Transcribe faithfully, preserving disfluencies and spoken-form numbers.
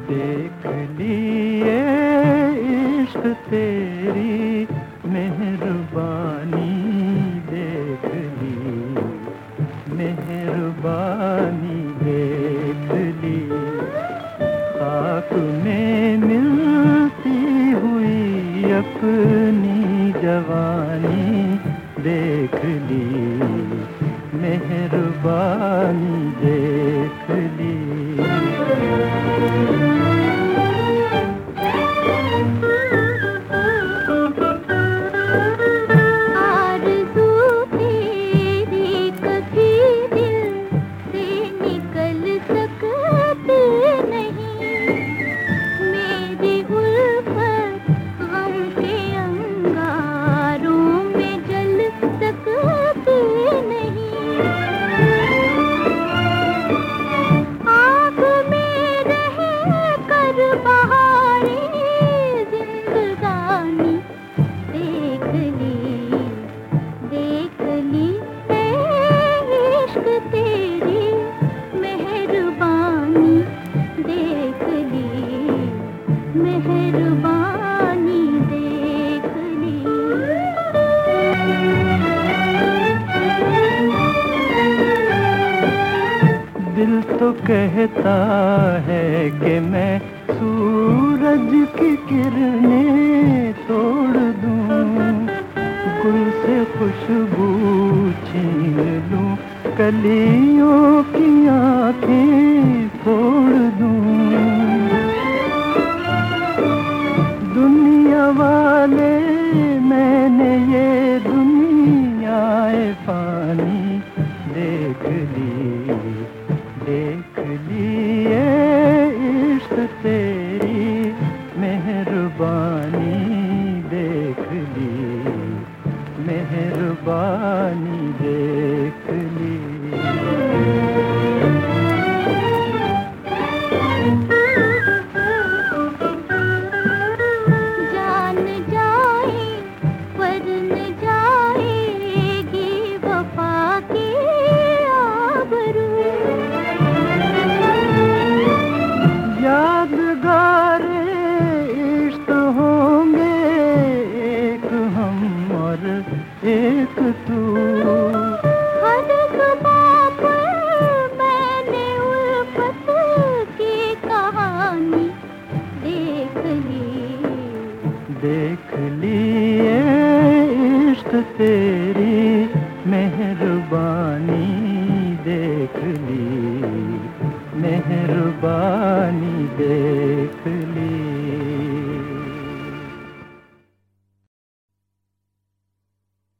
देख लिए इश्क तेरी मेहरबानी, देख ली मेहरबानी, देख ली खाक में मिलती हुई अपनी जवानी, देख ली मेहरबानी, देख ली। मेहरबानी देख ली। दिल तो कहता है कि मैं सूरज की किरणें तोड़ दूं, गुल से खुशबू छीन लूं, कलियों की आंखें फोड़ दूं। दुनिया वाले मैंने ये दुनियाए पानी देख ली, देख ली ये इश्क तेरी मेहरबानी, देख ली मेहरबानी, देख ली। एक तू हर सुबह पर मैंने उल्फत की कहानी देख ली, देख ली इश्क तेरी मेहरबानी, देख ली मेहरबानी, देख ली।